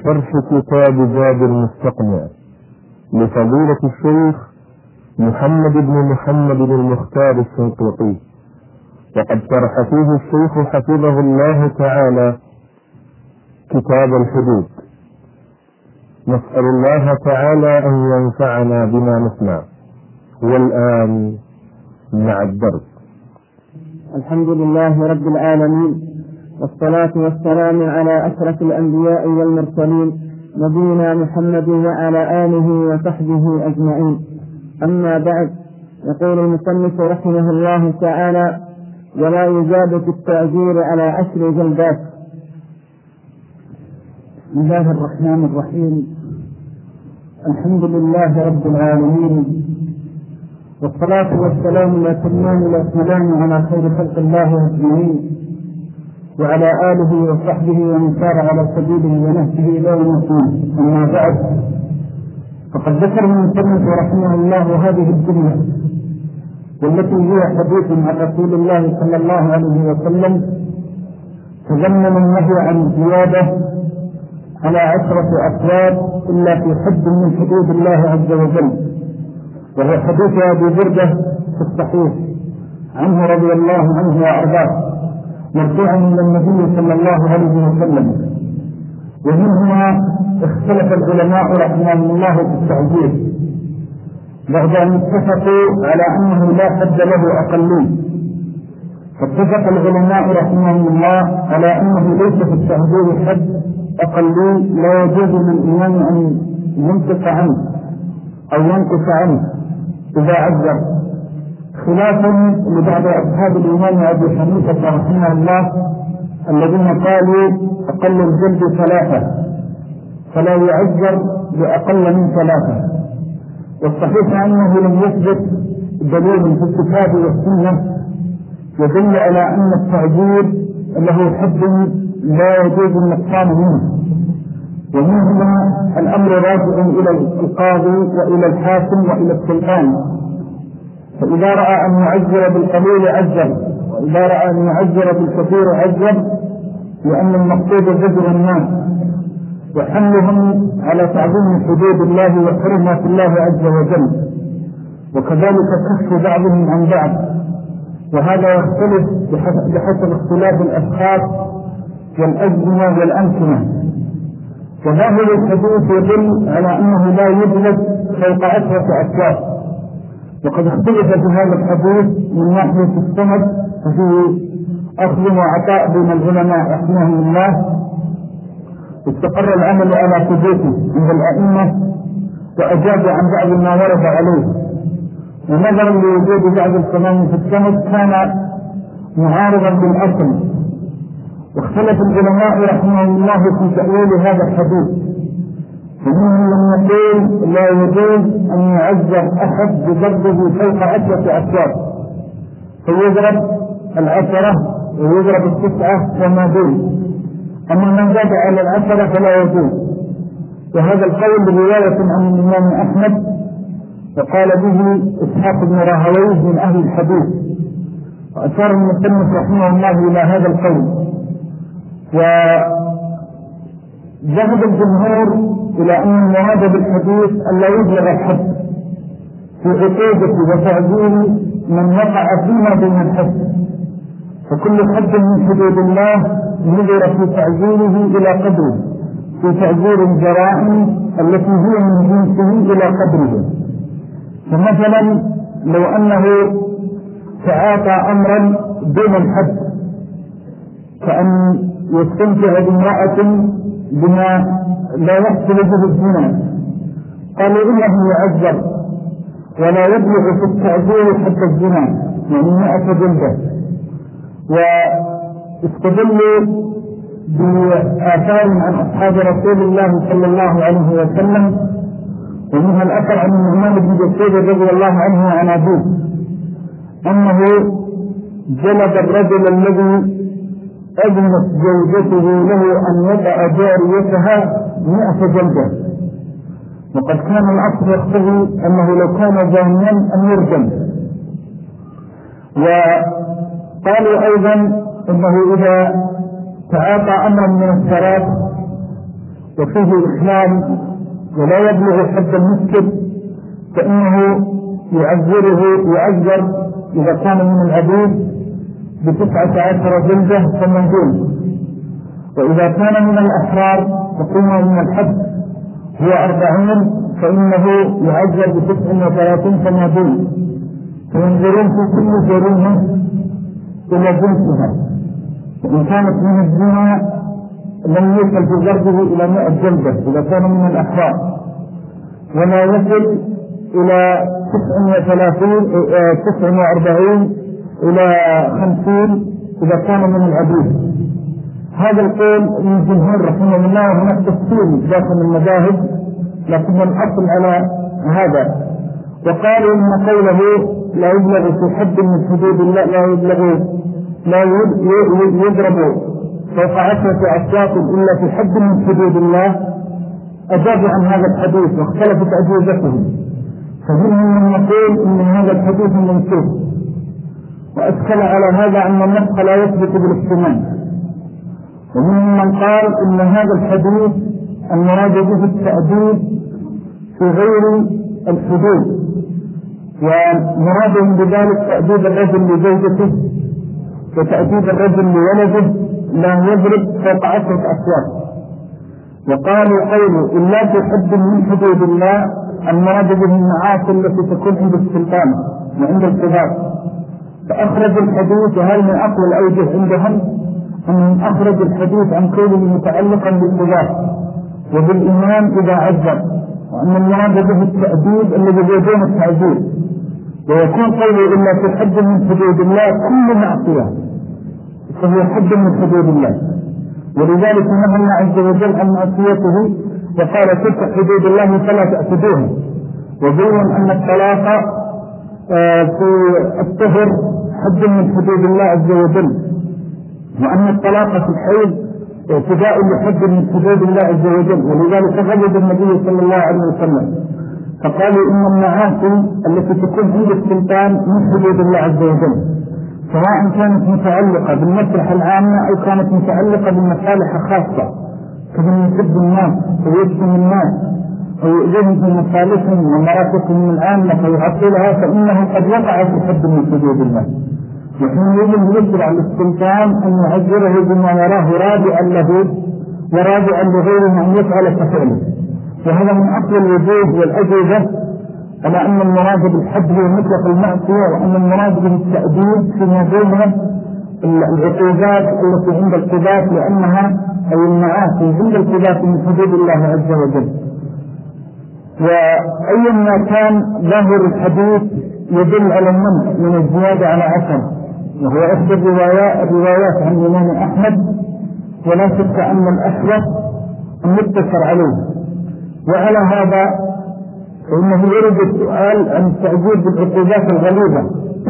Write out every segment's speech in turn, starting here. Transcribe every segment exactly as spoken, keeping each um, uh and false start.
شرح كتاب زاد المستقنع لفضيلة الشيخ محمد بن محمد المختار الشنقيطي، وقد شرح فيه الشيخ حفظه الله تعالى كتاب الحدود. نسأل الله تعالى أن ينفعنا بما نسمع. والآن مع الدرس. الحمد لله رب العالمين، والصلاة والسلام على أشرف الأنبياء والمرسلين نبينا محمد وعلى آله وصحبه أجمعين. أما بعد، يقول المصنف رحمه الله تعالى: ولا يزاد في التعزير على عشر جلدات. بسم الله الرحمن الرحيم. الحمد لله رب العالمين، والصلاة والسلام الأتمان الأكملان على خير خلق الله أجمعين، وعلى آله وصحبه ومن سار على سبيله ونهجه إلى يوم الدين. أما بعد، فقد ذكر المصنف رحمه الله هذه الجملة، والتي هي حديث عن رسول الله صلى الله عليه وسلم تضمن النهي عن الزيادة على عشرة أفراد إلا في حد من حدود الله عز وجل، وهو حديث أبي بردة في الصحيح عنه رضي الله عنه وأرضاه مرفوعا إلى النبي صلى الله عليه وسلم. ومنهما اختلف العلماء رحمهم الله في التعزير، بعد أن اتفقوا على أنه لا حد له أقلين. فاتفق العلماء رحمهم الله على أنه ليس في التعزير حد أقلين لا يجوز للإمام أن ينقص عنه أو ينقص عنه إذا عذر، خلافا لبعض أصحاب الإمام أبي حنيفة رحمه الله الذين قالوا أقل الجلد ثلاثة فلا يعذر بأقل من ثلاثة. والصحيح أنه لم يثبت دليل في الكتاب والسنة يدل على أن التعذير له حد لا يجوز النقصان منه، ومنهما الأمر راجع إلى القاضي وإلى الحاكم وإلى السلطان، فإذا رأى أن يعذر بالقليل عذر، وإذا رأى أن يعذر بالكثير عذر، لأن المقصود زجر الناس وحملهم على تعظيم حدود الله وحرمات الله عز وجل، وكذلك كف بعضهم عن بعض، وهذا يختلف بحسب اختلاف الأشخاص والأزمنة والأمكنة. وظاهر الحديث يدل على أنه لا يجلس فوق عشرة أشخاص، وقد اختلف في هذا الحديث من ناحية السند، ففيه أخذ وعطاء بين العلماء رحمهم الله. استقر العمل على ثبوته عند الأئمة، وأجاب عن بعض ما ورد عليه، ونظرا لوجود بعض الكلام في السند كان معارضا بالأصل. واختلف العلماء رحمهم الله في تأويل هذا الحديث، فمنهم من يقول لا يجوز أن يعذر أحد بضربه فوق عشرة أشخاص، فيضرب العشرة ويضرب التسعة وما دون، أما من زاد على العشرة فلا يجوز. وهذا القول برواية عن الإمام أحمد، وقال به إسحاق بن راهويه من أهل الحديث، وأشار المصنف رحمه الله إلى هذا القول. وذهب الجمهور إلى أن المراد بالحديث أن لا يبلغ الحد في عقوبة وتعذير من وقع فيما بين الحد، فكل حد من حدود الله نظر في تعذيره إلى قدره، في تعذير الجرائم التي هي من جنسه إلى قدره. فمثلا لو أنه تعاطى أمرا دون الحد، كأن يستمتع بامرأة بما لا يحصل به الزنا، قالوا إنه يعذر ولا يبلغ في التعذير حتى الزنا، يعني مئة جلدة. واستدلوا بآثار عن أصحاب رسول الله صلى الله عليه وسلم، ومنها الأثر عن النعمان بن بشير رضي الله عنه وعن أبيه أنه جلد الرجل الذي أذنت زوجته له أن يضع جاريتها مئة جلدة، وقد كان الأصل يقتضي أنه لو كان زانيا أن يرجم. وقالوا أيضا أنه إذا تعاطى أمرا من الثلاث وفيه إخلال ولا يبلغ حد المسكر فإنه يعذره يعذر إذا كان من العبيد بتسعة عشر جلدة ثمانين، وإذا كان من الأحرار فقيمة من الحد هو أربعين فإنه يعذر بتسع وثلاثين ثمانين، فينظرون في كل جريمة إلى جنسها، وإن كانت من الزنا لم يصل في ضربه إلى مئة جلدة إذا كان من الأحرار، ولا يصل إلى تسع وثلاثين تسع وأربعين إلى خمسين إذا كان من العبيد. هذا القول من الجمهور رحمه الله، وهناك تفصيل داخل المذاهب لكن الأصل على هذا. وقالوا إن قوله لا يبلغ في حد من حدود الله لا يبلغ لا يضرب فوق عشرة أصوات إلا في حد من حدود الله أجابوا عن هذا الحديث واختلفت أجوبتهم، فمنهم من يقول إن هذا الحديث منسوخ، وأدخل على هذا أن النسخ لا يثبت بالاحتمال، ومنهم من قال إن هذا الحديث المراد به التأديب في غير الحدود، ومرادهم بذلك تأديب الرجل لزوجته وتأديب الرجل لولده لا يضرب فوق عشرة أصوات. وقالوا قولوا إلا في حد من حدود الله المراد به المعاصي التي تكون عند السلطان وعند القضاء، فأخرج الحديث، وهل من أقوى الأوجه عندهم أنهم أخرج الحديث عن كونه متعلقا بالقضاء وبالإمام إذا عذر، وأن المراد به التأديب الذي يدون التعذيب، ويكون قوله إلا في حد من حدود الله كل معصية فهو حد من حدود الله، ولذلك نهى الله عز وجل عن معصيته وقال تلك حدود الله فلا تأتدوها، وبين أن الطلاق في الطهر حد من حدود الله عز وجل، وأن الطلاق في الحيض اعتداء لحد من حدود الله عز وجل، ولذلك غضب النبي صلى الله عليه وسلم فقالوا إن المعاصي التي تكون عند السلطان من حدود الله عز وجل، سواء كانت متعلقة بالمصلحة العامة أو كانت متعلقة بالمصالح الخاصة كمن يسب الناس ويشتم الناس أو يؤذيهم في مصالحهم ومرافقهم العامة فيعطلها، فإنه قد وقع في حد من حدود الله، وحين يجب يشرع للسلطان أن يعذره بما يراه رادعا له ورادعا لغيره أن يفعل كفعله. وهذا من أقوى الوجوه والأجوبة على أن المراد بالحد هو مطلق المعصية، وأن المراد بالتأديب فيما بين العقوبات التي عند القضاة، لأنها أي المعاصي عند القضاة من حدود الله عز وجل. وأيما كان ظاهر الحديث يدل على المنع من الزيادة على عشر، وهو إحدى الروايات الروايات عن الإمام أحمد، ولا شك أن الأشرف المتكر عليه. وعلى هذا فإنه يرد السؤال عن التعذير بالعقوبات الغليظة،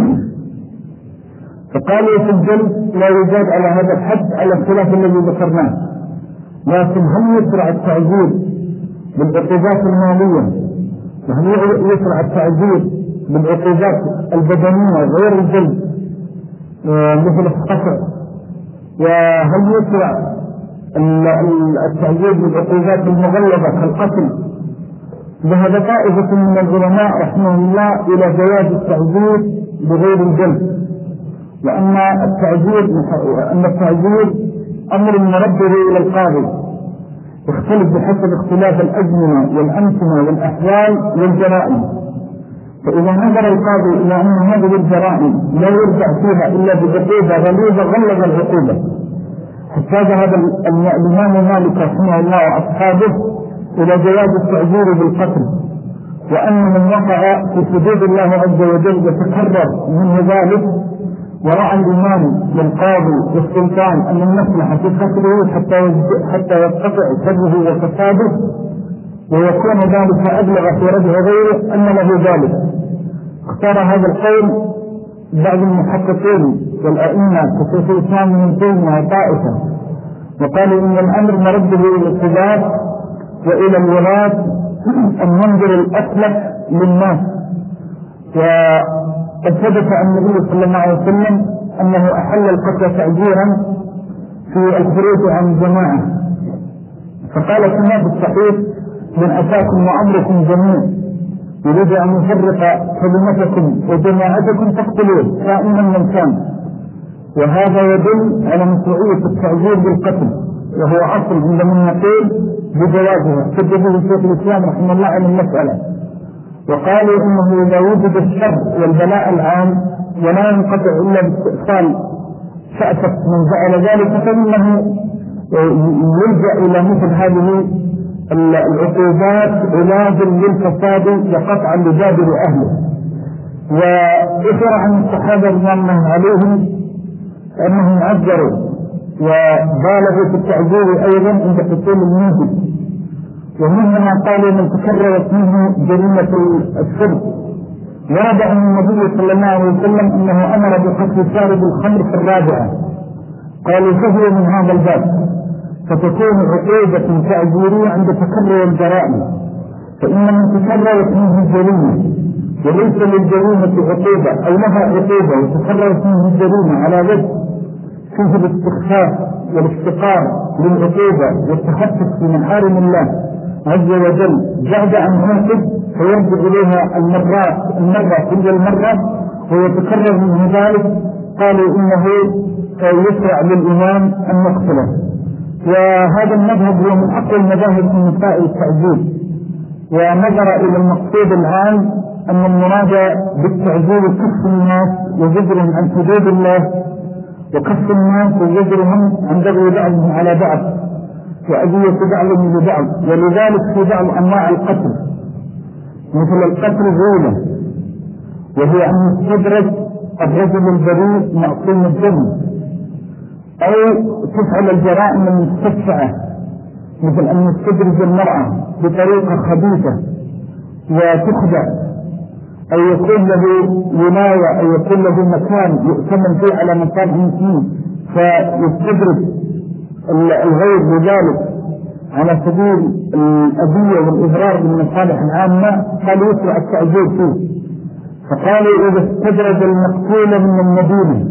فقالوا في الجلد لا يزاد على هذا الحد على الخلاف الذي ذكرناه، لكن هل يشرع التعذير بالعقوبات المالية، وهل يشرع التعذير بالعقوبات البدنية غير الجلد مثل القطع، وهل يشرع التعذير بالعقوبات المغلظة كالقتل؟ ذهب طائفة من العلماء رحمه الله إلى جواز التعذير بغير الجلد، وأن التعذير أن التعذير أمر مرده إلى القاضي يختلف بحسب اختلاف الأزمنة والأمكنة والأحوال والجرائم، فإذا نظر القاضي إلى أن هذه الجرائم لا يرجع فيها إلا بعقوبة غليظة غلظ العقوبة، حتى ذهب الإمام مالك رحمه الله وأصحابه إلى جواز التعذير بالقتل، وأن من وقع في حدود الله عز وجل يتكرر منه ذلك، ورعى الإمام للقاضي والسلطان أن المصلحة في قتله حتى حتى يقطع شره وفساده ويكون ذلك أبلغ في رجع غيره أن له ذلك. اختار هذا القول بعض المحققين والأئمة كشيخ الإسلام من تيمية وطائفة، وقالوا إن الأمر مرده إلى القضاة وإلى الولاة أن ينظر الأصلح للناس. وقد ثبت عن النبي صلى الله عليه وسلم أنه أحل القتل تعجيرا في الخروج عن الجماعة، فقال كما في الصحيح: من أتاكم وأمركم جميع يريد أن يفرق كلمتكم وجماعتكم فاقتلوه كائنا من كان. وهذا يدل على مشروعية التعذير بالقتل، وهو أصل عند من يقول بجوازه. احتج به شيخ الإسلام رحمه الله عن المسألة، وقالوا إنه إذا وجد الشر والبلاء العام ولا ينقطع إلا باستئصال شأفة من فعل ذلك، فإنه يلجأ إلى مثل هذه العقوبات علاجا للفساد وقطعا لجابر أهله. وذكر عن الصحابة رضي الله عليهم أنهم عذروا وبالغوا في التعذير أيضا عند حصول الموجب، ومنهم قالوا من تكررت منه جريمة الشرب. ورد عن النبي صلى الله عليه وسلم أنه أمر بقتل شارب الخمر في الرابعة، قالوا فهو من هذا الباب، فتكون عقوبة تعذيرية عند تكرر الجرائم، فإن من تكررت منه الجريمة وليس للجريمة عقوبة أو لها عقوبة وتكررت منه الجريمة على وجه فيه الاستخفاف والافتقار للعقوبة والتخفف في محارم الله عز وجل بعد أن ينقض فيرجع إليها المرات المرة كل المرة ويتكرر منه ذلك، قالوا إنه يشرع للإمام أن يقتله. وهذا المذهب هو من أقوى المذاهب في مسائل التعذير، ونظر إلى المقصود العام أن المراد بالتعذير كف الناس وزجرهم عن حدود الله، وكف الناس وزجرهم عن بغي بعضهم على بعض وأذية بعضهم لبعض. ولذلك في بعض أنواع القتل مثل القتل الغولة، وهي أن يستدرج الرجل البريء معصوم الدم، أو تفعل الجرائم المستشفعة مثل أن يستدرج المرأة بطريقة خبيثة وتخدع، أو يكون له ولاية أو يكون له مكان يؤتمن فيه على مكان مسلم فيستدرج الغير بذلك على سبيل الأذية والإضرار بالمصالح العامة، قالوا يسرع التعذير فيه. فقالوا إذا استدرج المقتول من المدينة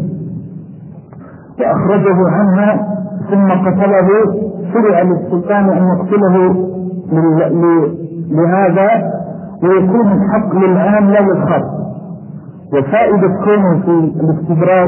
وأخرجه عنها ثم قتله شرع للسلطان أن يقتله لهذا، ويكون الحق للعام لا للخاص. وفائدة كونه في الاستدراج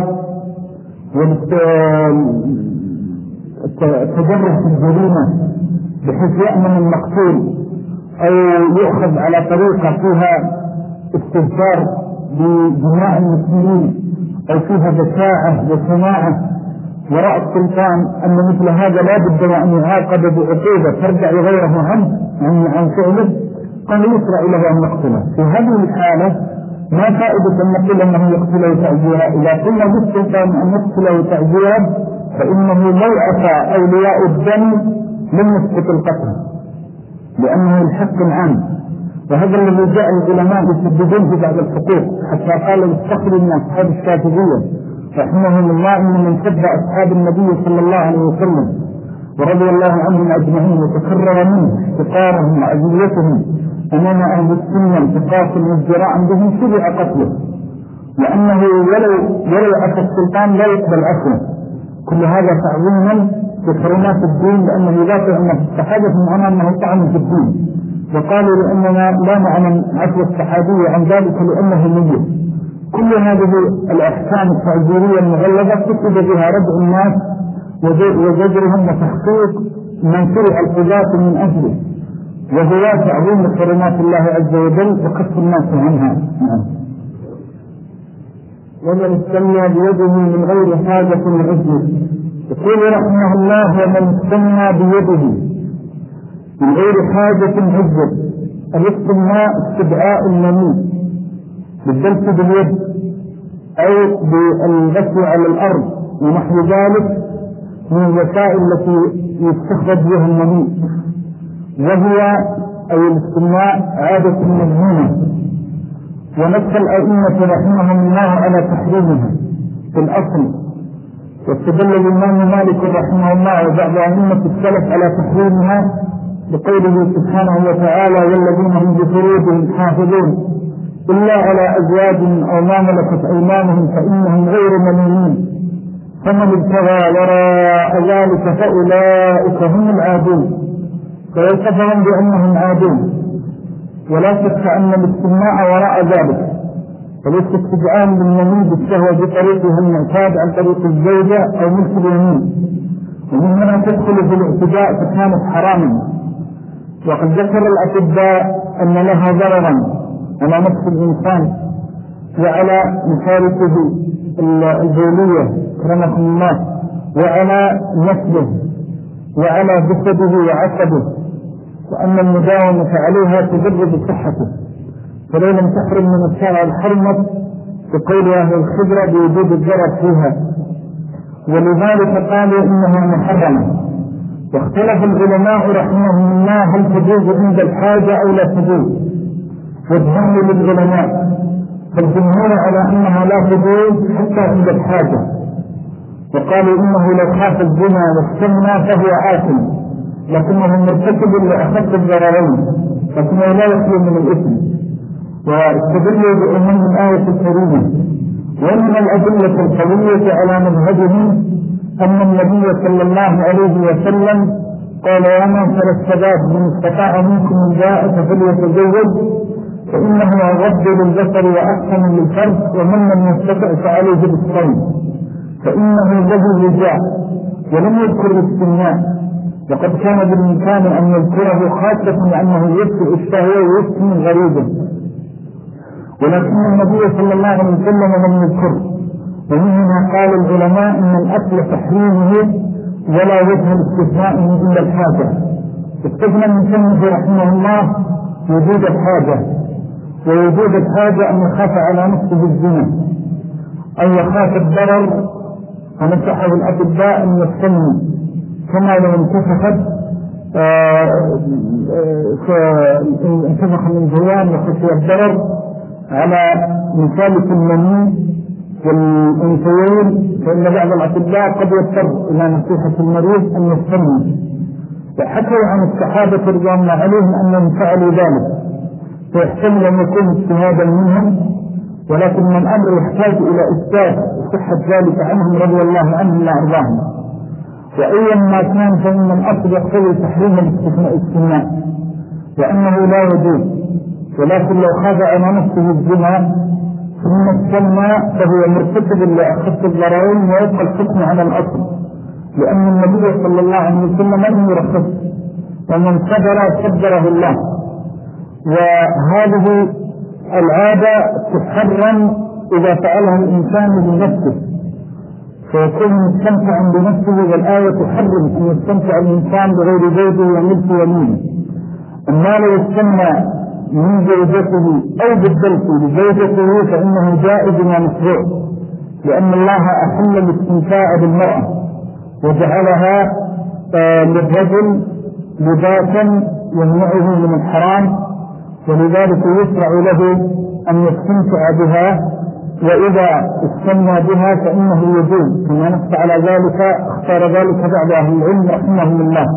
والتجرح في الجريمة بحيث يأمن المقتول أو يؤخذ على طريقة فيها استغفار بجماع المسلمين أو فيها بشاعة وسماعة وراء السلطان، أن مثل هذا لا بد أن يعاقب بعقوبة ترجع غيره عنه عن فعله، قال يسرع إليه أن يقتله. في هذه الحالة ما فائدة أن نقول أنه يقتله تعذيرا؟ إذا قلنا للسلطان أن يقتله تعذيرا فإنه لو أتى أولياء الدم لم يسقط القتل، لأنه الحق العام. وهذا الذي جاء العلماء يسددون في بعض الحقوق، حتى قال الاستخر من أصحاب الشافعية رحمهم الله إن من سب أصحاب النبي صلى الله عليه وسلم ورضي الله عنهم أجمعين وتكرر منه احتقارهم وأذيتهم أمام أهل السنة التقاص والازدراء بهم شرع قتله، لأنه ولو ولو أتى السلطان لا يقبل أصله. كل هذا تعظيما بحرمات الدين، لأنه لا تعلم في الصحابة من أنه طعن في الدين، وقالوا لأننا لا نعلم عفو الصحابية عن ذلك لأنه ميت. كل هذه الأحكام التعذيرية المغلظة تكتب بها ردع الناس وزجرهم وتحقيق من شرع القضاة من أجله، وهو تعظيم حرمات الله عز وجل وكف الناس عنها. ومن استنى بيده من غير حاجة عذر. يقول رحمه الله: ومن استنى بيده من غير حاجة عذر. الاستناء استدعاء المني بالدلس باليد أو بالغسل على الأرض ونحو ذلك من الوسائل التي يستخرج بها المني، وهي أي الاستناء عادة مذمومة، ونص الأئمة رحمهم الله على تحريمها في الأصل، واستدل الإمام مالك رحمه الله وبعض أئمة السلف على تحريمها بقوله سبحانه وتعالى: والذين هم بفروجهم حافظون إلا على أزواجهم أو ما ملكت أيمانهم فإنهم غير ملومين، فمن ابتغى وراء ذلك فأولئك هم العادون. ويصفهم بأنهم عادون، ولا شك أن الاستماع وراء ذلك والاستدعاء لليمين بالشهوة بطريقها المعتاد عن طريق الزوجة أو ملك اليمين، ومن هنا تدخل في الاعتداء فكانت حراما. وقد ذكر الأطباء أن لها ضررا على نفس الإنسان وعلى مشاركه البولية كرمكم الله، وعلى نسله، وعلى جسده وعصبه، وأن المداومة عليها تضر بصحته، فلو لم تحرم من الشارع الحرمة بقول أهل الخبرة بوجود الضرر فيها، ولذلك قالوا إنها محرمة. واختلف العلماء رحمهم الله هل تجوز عند الحاجة أو لا تجوز، وجهان للعلماء، فالجمهور على أنها لا تجوز حتى عند الحاجة، وقالوا إنه لو خاف الزنا واستمنى فهو آثم، لكنه مرتكب لأخف الضررين، لكنه لا يخلو من الإثم. واستدلوا بأمم الآية الكريمة. ومن الأدلة القوية على مذهبهم أن النبي صلى الله عليه وسلم قال: يا معشر الشباب من استطاع منكم الباءة فليتزوج فإنه أغض للبصر وأحسن للفرج، ومن لم يستطع فعليه بالصوم فإنه له وجاء، ولم يذكر الاستمناء، وقد كان بالإمكان أن يذكره خاصة لأنه يدفع الشهوة ويسكن غريبا، ولكن النبي صلى الله عليه وسلم لم يذكره. ومنها قال العلماء إن الأصل تحريمه ولا وجه الاستثناء إلا الحاجة. استثنى من سنه رحمه الله وجود الحاجة، ووجود الحاجة أن يخاف على نفسه الزنا أو يخاف الضرر، فنصحه الأطباء أن يستنوا كما لو انتفخت انتفخ من جوان وخشي الضرر على مثالة المني والأنثيين، فإن بعض الأطباء قد يضطر إلى نصيحة المريض أن يستنوا. وحكوا عن الصحابة رضي الله عليهم أنهم فعلوا ذلك، فيحتمل أن يكون اجتهادا منهم، ولكن من الأمر يحتاج إلى إثبات صحة ذلك عنهم رضي الله عنهم وأرضاهم. وأيا ما كان فإن الأصل يقتضي تحريم الاستثناء وأنه لا يجوز، ولكن لو خاف على نفسه الزنا ثم استمنى فهو مرتكب لأخف الضررين ويبقى الحكم على الأصل، لأن النبي صلى الله عليه وسلم لم يرخص، ومن صبر صبره الله. وهذه العادة تحرم إذا فعلها الإنسان بنفسه، فيكون مستمتعا بنفسه، والآية تحرم أن يستمتع الإنسان بغير زوجه وملك يمينه. أما لو استمنى من زوجته أو بالدلس لزوجته فإنه جائز ومشروع، لأن الله أحل الاستمتاع بالمرأة وجعلها للرجل لباسا يمنعه من الحرام، ولذلك يشرع له أن يستمتع بها، وإذا استمنى بها فإنه يجوز، كما نص على ذلك اختار ذلك بعض أهل العلم رحمهم الله.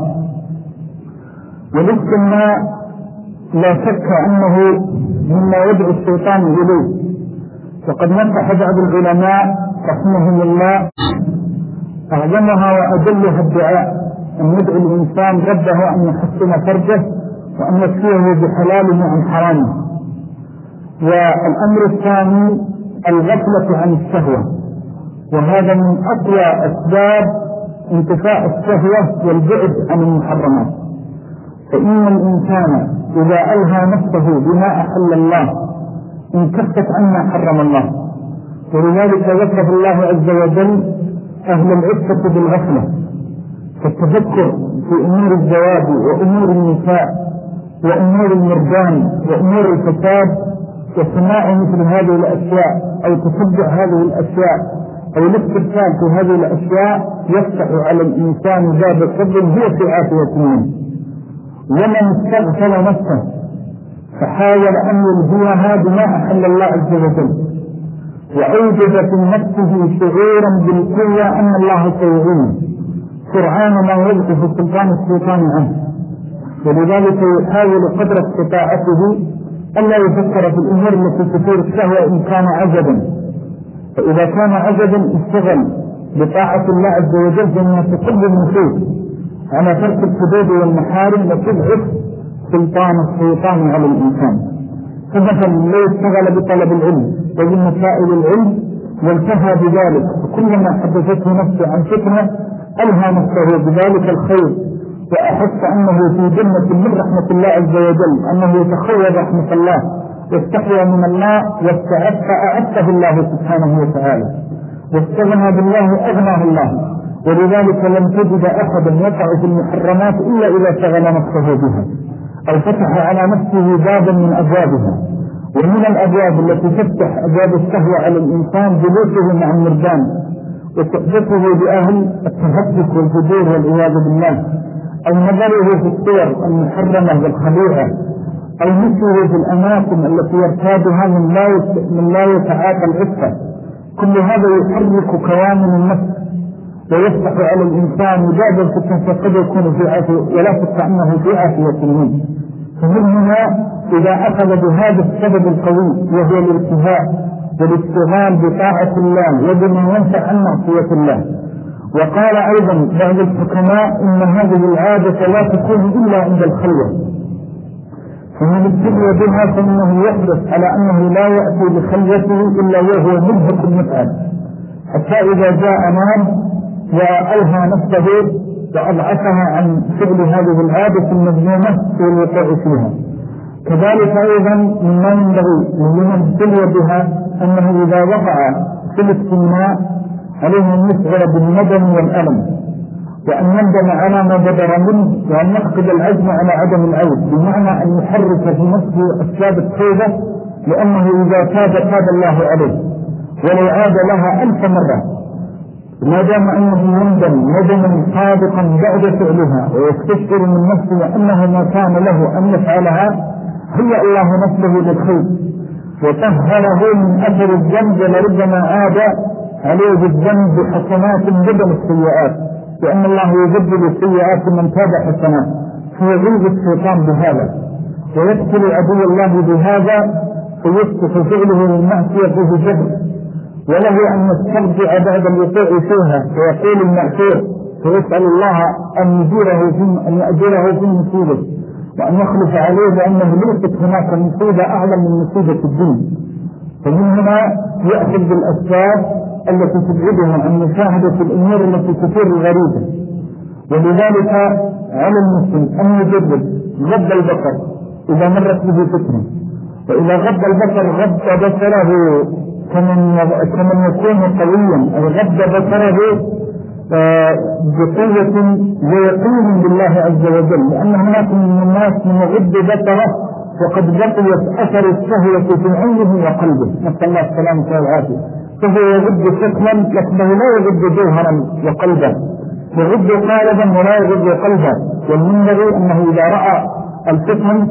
والاستمناء لا شك أنه مما يدعو الشيطان إليه، وقد نصح بعض العلماء رحمهم الله أعظمها وأجلها الدعاء أن يدعو الإنسان ربه أن يحسن فرجه وأن يكفيه بحلاله عن حرامه. والأمر الثاني الغفلة عن الشهوة، وهذا من أقوى أسباب انتفاء الشهوة والبعد عن المحرمات. فإن الإنسان إذا ألهى نفسه بما أحل الله انكفت عما حرم الله، ولذلك وصف الله عز وجل أهل العفة بالغفلة، فالتفكر في أمور الزواج وأمور النساء وأمور المرجان وأمور الفساد وسماع مثل هذه الأشياء أو تتبع هذه الأشياء أو الاسترسال في هذه الأشياء يفتح على الإنسان باب الفضل هو في عافية منه. ومن استغفل نفسه فحاول أن يلهيها بما أحل الله عز وجل وأوجد في نفسه شعورا بالقوة أن الله سيعينه سرعان ما يضعف سلطان الشيطان عنه، ولذلك يحاول قدر استطاعته ألا يفكر في الأمور التي تثير الشهوة إن كان عجبا، فإذا كان عجبا اشتغل بطاعة الله عز وجل بأنها تقل النفوس على ترك الحدود والمحارم وتضعف سلطان الشيطان على الإنسان. فمثلا لو اشتغل بطلب العلم وبمسائل العلم وانتهى بذلك، وكلما حدثته نفسه عن فتنة ألهى نفسه بذلك الخير وأحس أنه في جنة من رحمة الله عز وجل، أنه يتخوض رحمة الله واستحيا من الله واستعف أعفه الله سبحانه وتعالى، واستغنى بالله أغناه الله. ولذلك لم تجد أحدا يقع في المحرمات إلا إذا شغل نفسه بها أو فتح على نفسه بابا من أبوابها. ومن الأبواب التي تفتح أبواب الشهوة على الإنسان جلوسه مع المردان وصحبته بأهل التهدف والفجور والعياذ بالله، أو نظره في الصور المحرمة والخبيثة، أو مشيه في الأماكن التي يرتادها من لا من لا يتعاطى العفة. كل هذا يحرك كيان النفس ويفتح على الإنسان وجاب الفتنة فقد يكون في عافية ولا شك أنه في عافية منه. فمن هنا إذا أخذ بهذا السبب القوي وهو الالتهاء والاشتغال بطاعة الله وبما ينفع عن معصية الله. وقال أيضا بعض الحكماء إن هذه العادة لا تكون إلا عند الخلوة، فمن ابتلي بها فإنه يحدث على أنه لا يأتي بخلوته إلا وهو منهك متعب، حتى إذا جاء نام وألهى نفسه وأضعفها عن فعل هذه العادة المذمومة والوقوع فيها. كذلك أيضا مما ينبغي لمن ابتلي بها أنه إذا وقع في الاستمناء عليه أن يشعر بالندم والألم، وأن يندم على ما بدر منه، وأن يفقد العزم على عدم العود، بمعنى أن يحرك في نفسه أسباب التوبة، لأنه إذا تاب تاب الله عليه ولو عاد لها ألف مرة، ما دام أنه يندم ندما صادقا بعد فعلها ويستشعر من نفسه أنه ما كان له أن يفعلها، هي الله نفسه للخير وطهره من أثر الذنب، ولربما عاد عليه الذنب بحسنات بدل السيئات، لأن الله يبدل السيئات من تاب حسنات. فيغيظ الشيطان بهذا ويقتل عدو الله بهذا، فيسقط فعله للمعصية فيه جبر، وله أن يسترجع بعد الوقوع فيها ويقول المعصير، فيسأل الله أن يجيره في أن يأجره في مصيبه وأن يخلف عليه، لأنه ليست هناك مصيبة أعظم من مصيبة الدين. فمن هنا يأخذ بالأسباب التي تبعدها عن مشاهدة الأمور التي تثير الغريبة. ولذلك على المسلم أن يجرب غض البصر إذا مرت به فتنة، وإذا غض البصر غض بصره كمن كمن يكون قويا، أو غض بصره بقوة ويقين بالله عز وجل، لأن هناك من الناس من يغض بصره وقد بقيت أثر الشهوة في عينه وقلبه، نسأل الله السلامة والعافية، فهو يغض شكلا لكنه لا يغض جوهرا وقلبا، يغض قالبا ولا يغض قلبا. والمنبغي أنه إذا رأى الفتن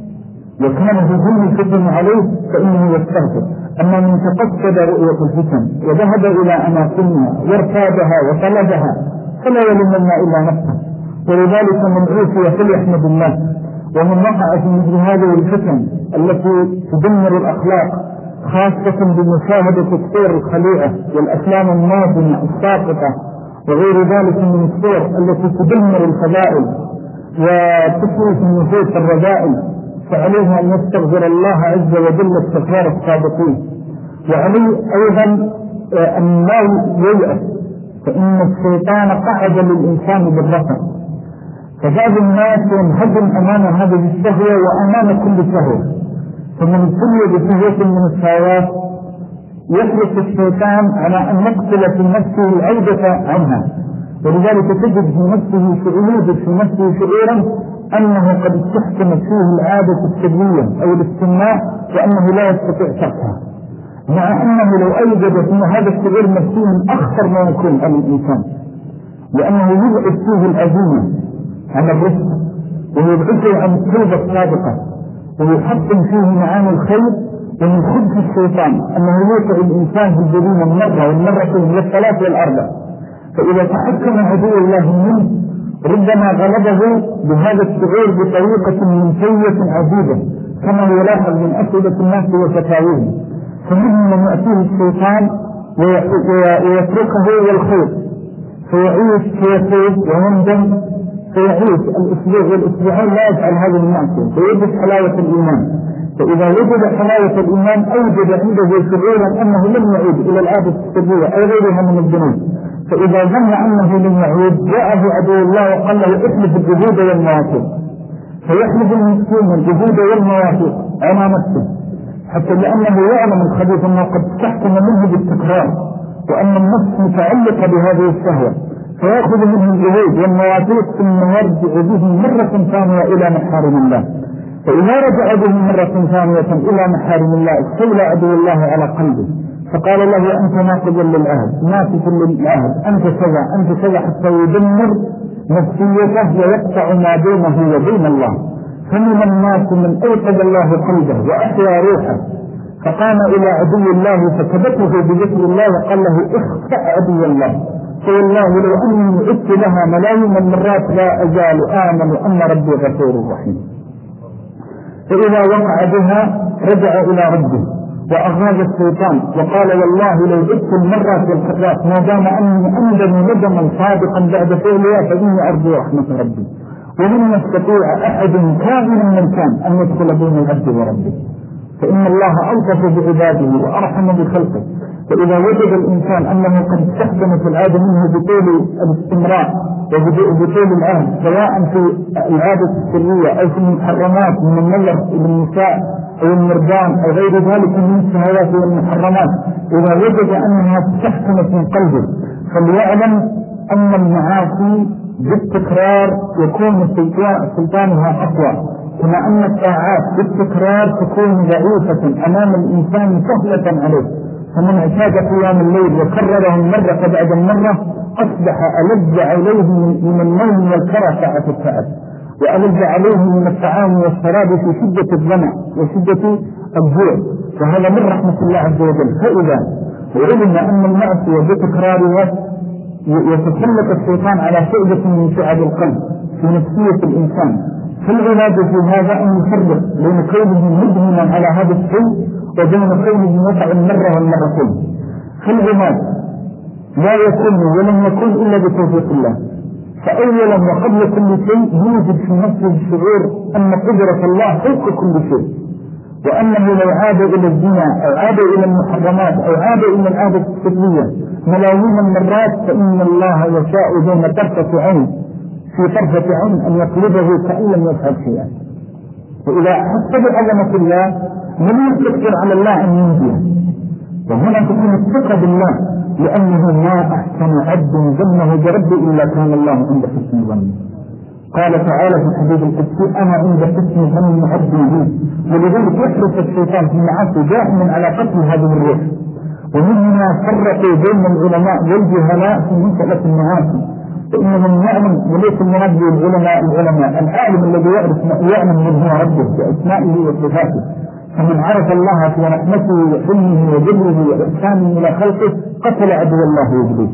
وكان في ظلم الفتن عليه فإنه يستغفر. أما من تقصد رؤية الفتن وذهب إلى أماكنها وارتادها وطلبها فلا يلمنا إلا نفسه. ولذلك من عوفي فليحمد الله، ومن وقع في مثل هذه الفتن التي تدمر الأخلاق، خاصة بمشاهدة الصور الخليعة والأفلام الناظمة الساقطة وغير ذلك من الصور التي تدمر الفضائل وتسوي في النفوس الرذائل، فعليه أن يستغفر الله عز وجل استغفار الصادقين. وعليه أيضا أن لا ييأس، فإن الشيطان قعد للإنسان بالرفع، فبعض الناس ينهزم أمام هذه الشهوة وأمام كل شهوة، فمن ابتلي بشهوة من الشهوات يحرص الشيطان على أن يقتل في نفسه العودة عنها. ولذلك تجد في نفسه شعور في نفسه شعورا أنه قد استحكمت فيه العادة السرية أو الاستماع، وأنه لا يستطيع تركها، مع أنه لو أوجد في هذا الشعور نفسه أخطر ما يكون على الإنسان، لأنه يبعد فيه العزيمة عن الرشد ويبعده عن التوبة الصادقة، ويحطم فيه معاني الخير. ومن خبث الشيطان أنه يوقع الإنسان في الجريمة المرة والمرة والثلاث والأربع، فإذا تحكم عدو الله منه ربما غلبه بهذا الشعور بطريقة منسية عجيبة، كما يلاحظ من أسئلة الناس وفتاويهم. فمنهم من يأتيه الشيطان ويتركه والخير، فيعيش كيفه ويندم فيعيش الأسبوع والأسبوعين لا يفعل هذه المعصية فيجد حلاوة الإيمان. فإذا وجد حلاوة الإيمان أوجد عنده شعورا أنه لم يعود إلى العادة السرية أو غيرها من الذنوب. فإذا ظن أنه لم يعود جاءه عدو الله وقال له احلف الجهود والمواثيق، فيحلف المسكين الجهود والمواثيق على نفسه، حتى لأنه يعلم الخبيث أنه قد تحكم منه بالتكرار وأن النفس متعلقة بهذه الشهوة، فيأخذ منه الجهود والمواثيق ثم يرجع به مرة ثانية إلى محارم الله. فإذا رجع به مرة ثانية إلى محارم الله استولى عدو الله على قلبه فقال له أنت ناقض للعهد، ناقض للعهد، أنت كذا أنت كذا، حتى يدمر نفسيته ويقطع ما بينه وبين الله. فمن الناس من أيقظ الله قلبه وأحيا روحه فقام إلى عدو الله فكبته بذكر الله وقال له اخفأ عدو الله، فوالله لو أني عدت لها ملايين المرات لا أزال آمن أن ربي غفور رحيم. فإذا وقع بها رجع إلى ربه وأغاظ الشيطان وقال والله لو عدت المرات والكرات ما دام أني أندم ندما صادقا بعد فعلها فإني أرجو رحمة ربي، ولن يستطيع أحد كائنا من كان أن يدخل بين العبد وربه، فإن الله ألطف بعباده وأرحم بخلقه. فإذا وجد الإنسان أنه قد استخدم في العادة منه بطول الاستمرار وبطول العهد سواء في العادة السرية أو في المحرمات من النظر إلى النساء أو المردان أو غير ذلك من الشهوات والمحرمات، إذا وجد أنها استحكمت من قلبه فليعلم أن المعاصي بالتكرار يكون سلطانها أقوى، كما أن الطاعات بالتكرار تكون ضعيفة أمام الإنسان سهلة عليه. فمن اعتاد قيام الليل وكرره المرة بعد المرة أصبح ألذ عليه من النوم والكرة ساعة التعب، وألذ عليه من الطعام والشراب في شدة الظمأ وشدة الجوع، وهذا من رحمة الله عز وجل. فإذا علم أن المعصية بتكرارها يتسلط الشيطان على شعبة من شعب القلب في نفسية الإنسان، فالعلاج في هذا أن يفرق بين كونه مدمنا على هذا الشيء وبين كونه وقع المرة والمرتين. فالعلاج لا يكون ولم يكون إلا بتوفيق الله. فأولا وقبل كل شيء يوجد في نفسه الشعور أن قدرة الله فوق كل شيء، وأنه لو عاد إلى الزنا أو عاد إلى المحرمات أو عاد إلى العادة السرية ملايين المرات فإن الله يشاء بين طرفة عين في طرفة عين أن يقلبه كأن لم يفعل شيئا. وإذا حسب عظمة الله من يستكبر على الله أن ينجيه، وهنا تكون الثقة بالله، لأنه ما أحسن عبد ظنه برب إلا كان الله عند حسن ظنه. قال تعالى في الحديث القدسي أنا عند حسن ظن عبدي بي، ولذلك يحرص الشيطان في المعاصي دائما على قتل هذه الروح. ومن هنا فرقوا بين العلماء والجهلاء في مسألة المعاصي، فإنهم يعلم وليس المراد بالعلماء العلماء العالم الذي يعرف يعلم من هو ربه بأسمائه وصفاته. فمن عرف الله في رحمته وحلمه وجبره وإحسانه إلى خلقه قتل عدو الله وإبليس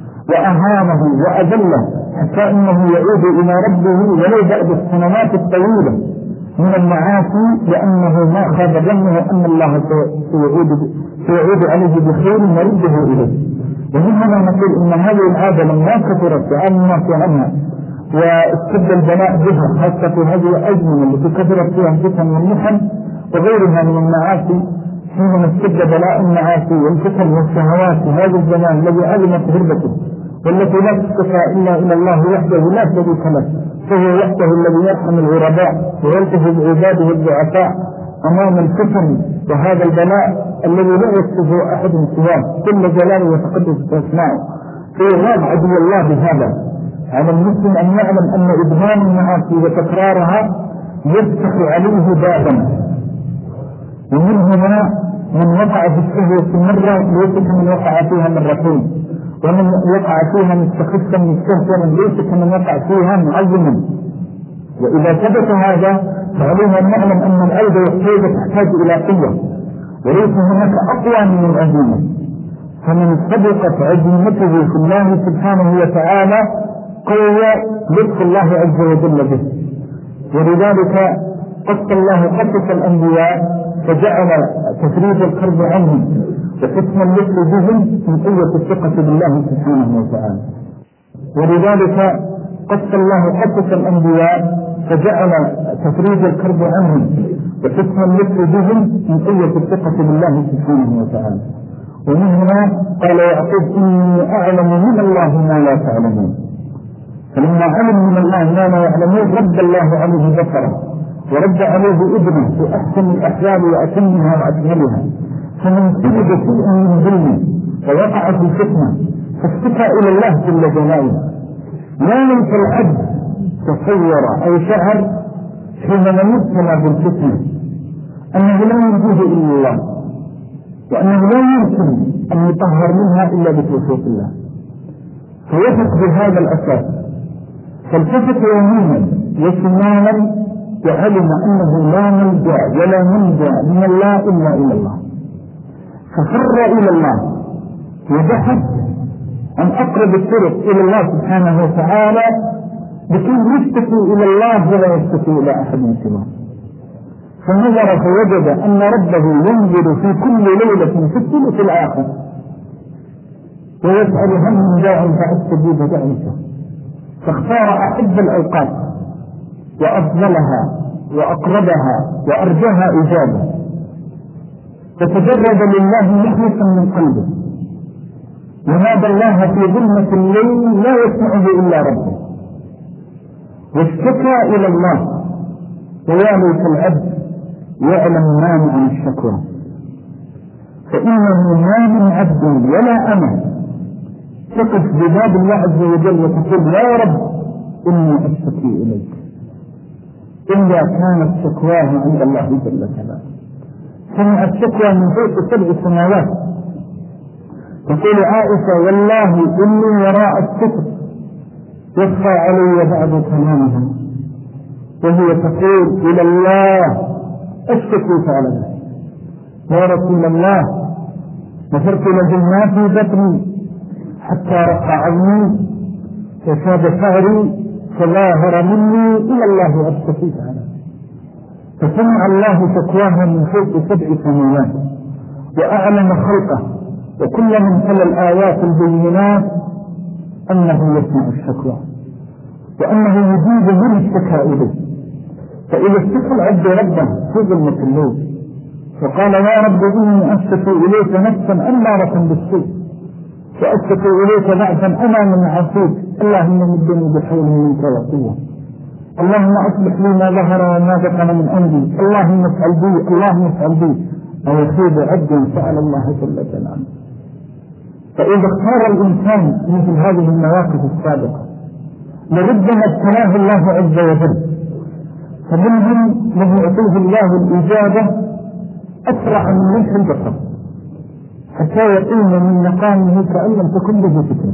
وأهانه وأذله حتى إنه يعود إلى ربه ولو بعد السنوات الطويلة من المعاصي، لأنه ما خاب ظنه أن الله سيعود, سيعود عليه بخير مرده إليه. ومن هنا نقول إن هذه العادة لما كثرت تعالى الناس عنها واستبدل البلاء بها خاصة في هذه الأزمنة التي كثرت فيها الفتن والمحن وغيرها من المعاصي، حينما استبدل بلاء المعاصي والفتن والشهوات في هذا الزمان الذي علمت هربته والتي لا تستطيع إلا إلى الله وحده لا شريك له، فهو وحده الذي يرحم الغرباء ويلتف بعباده الضعفاء أمام الفتن وهذا البلاء الذي لا يكتفه أحد سواه كل جلاله وتقدس تسمعه. فيغاب عدو الله بهذا على المسلم أن يعلم أن إدمان المعاصي وتكرارها يفتح عليه بابا، ومن هنا من وقع في الشهوة مرة ليس كمن وقع فيها مرتين، ومن وقع فيها مستخفا مستهترا ليس كمن وقع فيها معظما. وإذا ثبت هذا فعلينا أن نعلم أن القلب يحتاج تحتاج إلى قوة، وليس هناك أقوى من العزيمة. فمن سبقت عزيمته في الله سبحانه وتعالى قوة لطف الله عز وجل به. ولذلك قص الله قصص الأنبياء فجعل تفريج القلب عنهم وحسن اللطف بهم من قوة الثقة بالله سبحانه وتعالى. ولذلك قص الله قصص الأنبياء فجعل تفريج الكرب عنهم وحسن اللطف بهم من قوة الثقة بالله سبحانه وتعالى. ومن هنا قال يعقوب إني أعلم من الله ما لا تعلمون. فلما علم من الله ما لا يعلمون رد الله عليه بصره ورد عليه ابنه في أحسن الأحوال وأتمها وأكملها. فمن سجد شيئا من ظلمه ووقع في الفتنة فاشتكى إلى الله جل جلاله. لا ينسى العبد تصور أو شعر حينما يبتلى بالفتنة أنه لا ينجيه إلا الله، وأنه لا يمكن أن يطهر منها إلا بتوفيق الله، فيثق بهذا الأساس. فالتفت يمينا وشمالا وعلم أنه لا ملجأ ولا منجا من الله إلا إلى الله، ففر إلى الله وبحث عن أقرب الطرق إلى الله سبحانه وتعالى لكي يشتكي إلى الله ولا يشتكي إلى أحد سواه. فنظر فوجد أن ربه ينزل في كل ليلة في الثلث الآخر ويسأل هم من داع فأستجيب دعوته، فاختار أحب الأوقات وأفضلها وأقربها وأرجاها إجابة، فتجرد لله مخلصا من قلبه ونادى الله في ظلمة الليل لا يسمعه إلا ربه، واشتكى إلى الله. ويا ليت العبد يعلم مانع عن الشكوى، فإنه ما من عبد ولا أمة تقف بباب الله عز وجل وتقول يا رب إني أشتكي إليك إلا كانت شكواه عند الله جل جلاله. سمع الشكوى من فوق سبع سماوات. تقول عائشة والله إني وراء الستر يخفى علي بعض كلامها، وهي تقول إلى الله أشتكي على ذلك يا رسول الله، نفرت لجلنا في بطني حتى رقع عظمي وشاب شعري فظاهر مني إلى الله أشتكي على ذلك. فسمع الله شكواها من فوق سبع سماوات وأعلم خلقه وكل من تلا الآيات البينات أنه يسمع الشكوى وأنه يجيب من اشتكى إليه. فإذا اشتكى العبد ربه في ظلمة الليل فقال يا رب إني أشتكي إليك نفسا أمارة بالسوء وأشتكي إليك ضعفا أنا من عصيك، اللهم مدني بحول منك وقوة، اللهم أصلح لي ما ظهر وما بطن من أمري، اللهم افعل بي اللهم افعل بي. ويخيب عبد سأل الله جل جلاله. فإذا اختار الإنسان مثل هذه المواقف السابقة لربما ابتلاه الله عز وجل، فمنهم من يعطيه الله الإجابة أسرع من لمح البصر حتى يقوم من مقامه كأن لم تكن له فتنة،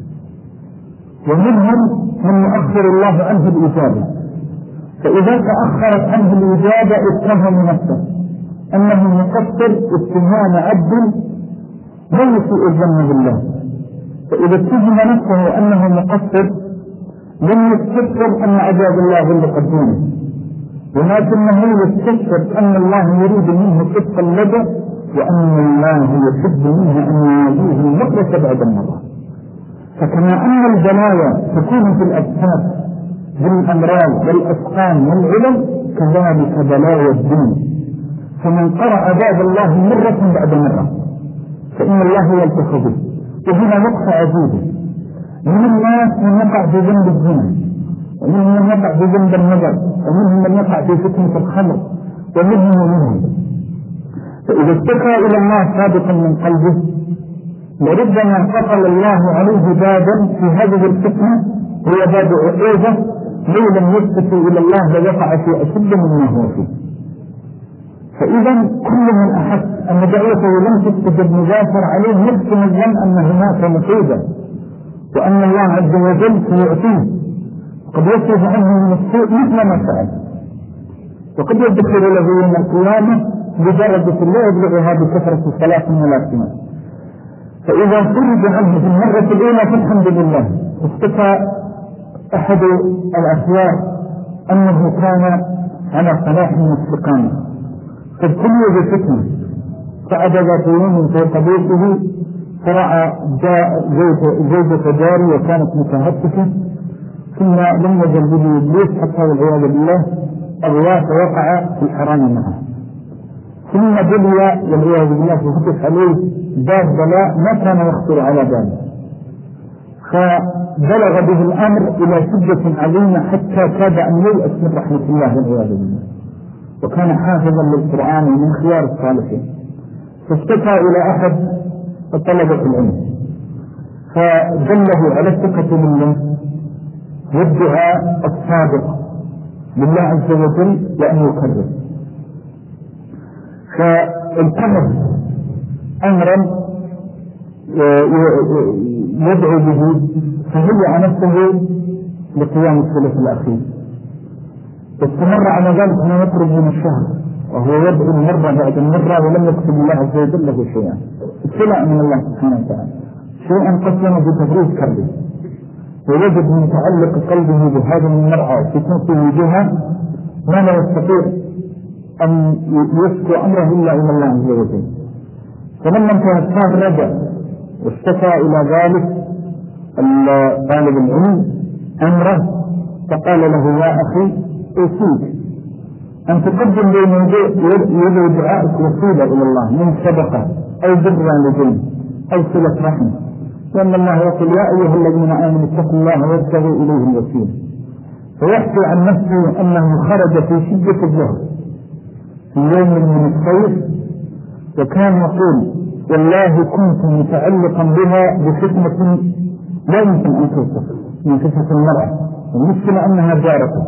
ومنهم من يؤخر الله عنه الإجابة، فإذا تأخرت عنه الإجابة اتهم نفسه أنه مقصر اتهام عبد لا يسيء الظن بالله. فإذا اتهم نفسه أنه مقصر لم يستشعر أن عذاب الله اللي قدمه، ولكنه يستشعر أن الله يريد منه صدق اللجأ وأن الله يحب منه أن يواجهه المخلص بعد المرة. فكما أن البلايا تكون في الأجساد بالأمراض والأسقام والعلم كذلك بلايا الدين، فمن قرأ باب الله مرة بعد مرة فإن الله يلتف به. وهنا نقطة عجيبة، من الناس من يقع في ذنب الزنا، ومنهم من يقع في ذنب النظر، ومنهم من يقع في فتنة الخمر، ومنهم ومنهم. فإذا اشتكى إلى الله صادقا من قلبه لربما قفل الله عليه بابا في هذه الفتنة هو باب عقوبة، لو لم يشتكي إلى الله ليقع في أشد مما هو فيه. فإذا كل من أحس أن دعوته لم تستجب مباشر عليه يحسن الظن أن هناك مصيبة وأن الله عز وجل سيعطيه، قد يصرف عنه من السوء مثل ما سأل، وقد يدخل له يوم القيامة بدرجة لا يبلغها بكثرة الصلاة والسلام. فإذا فرج عنه في المرة الأولى فالحمد لله. اشتكى أحد الأخيار أنه كان على صلاح من الاستقامة قد كل بفتنة، فعد ذات يوم فوق بيته فرأى زوجة جاري وكانت متهتكة، ثم لم يزل به إبليس حتى والعياذ بالله أغواه ووقع في الحرام معه، ثم بلي والعياذ بالله وفتح عليه باب بلاء ما كان يخطر على باله، فبلغ به الأمر إلى شدة عظيمة حتى كاد أن ييأس من رحمة الله والعياذ بالله، وكان حافظا للقرآن من خيار الصالحين، فاشتكى إلى أحد طلبة العلم فدله على الثقة بالله والدعاء الصادق لله عز وجل وأن يكرر، فالتمس أمرا يدعو به فهيأ نفسه لقيام الثلث الأخير، واستمر على ذلك أنه يخرج من الشهر وهو يدعو مرة بعد مرة ولم يكتب الله عز وجل له شيئا، ابتلاء من الله سبحانه وتعالى، شيئا قسم بتفريط كربه، ووجد من تعلق قلبه بهذه المرأة في تنصي وجهها ما لا يستطيع أن يسكو أمره إلا إلى الله عز وجل. فلما انتهى الشهر رجع واشتكى إلى ذلك طالب العلم أمره، فقال له يا أخي أوصيك أن تقدم بين يدعو دعائك وسيلة إلى الله من صدقة أو بر والدين أو صلة رحم، لأن الله يقول يا أيها الذين آمنوا اتقوا الله وابتغوا إليه الوسيلة. فيحكي عن نفسه أنه خرج في شدة الظهر في يوم من الصيف، وكان يقول والله كنت متعلقا بها بخدمة لا يمكن أن توصف من خدمة المرأة، المشكلة أنها جارته.